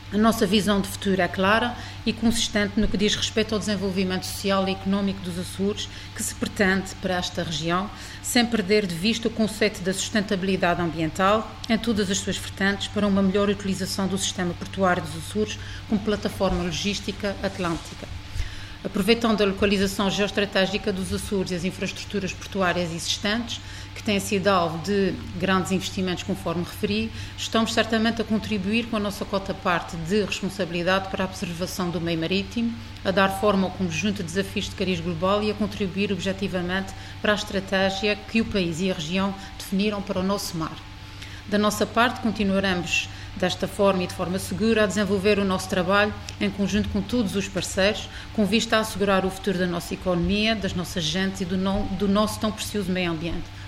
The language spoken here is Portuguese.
A nossa visão de futuro é clara e consistente no que diz respeito ao desenvolvimento social e económico dos Açores, que se pretende para esta região, sem perder de vista o conceito da sustentabilidade ambiental em todas as suas vertentes para uma melhor utilização do sistema portuário dos Açores como plataforma logística atlântica. Aproveitando a localização geoestratégica dos Açores e as infraestruturas portuárias existentes, que têm sido alvo de grandes investimentos, conforme referi, estamos certamente a contribuir com a nossa cota-parte de responsabilidade para a preservação do meio marítimo, a dar forma ao conjunto de desafios de cariz global e a contribuir objetivamente para a estratégia que o país e a região definiram para o nosso mar. Da nossa parte, continuaremos desta forma e de forma segura a desenvolver o nosso trabalho em conjunto com todos os parceiros, com vista a assegurar o futuro da nossa economia, das nossas gentes e do nosso tão precioso meio ambiente.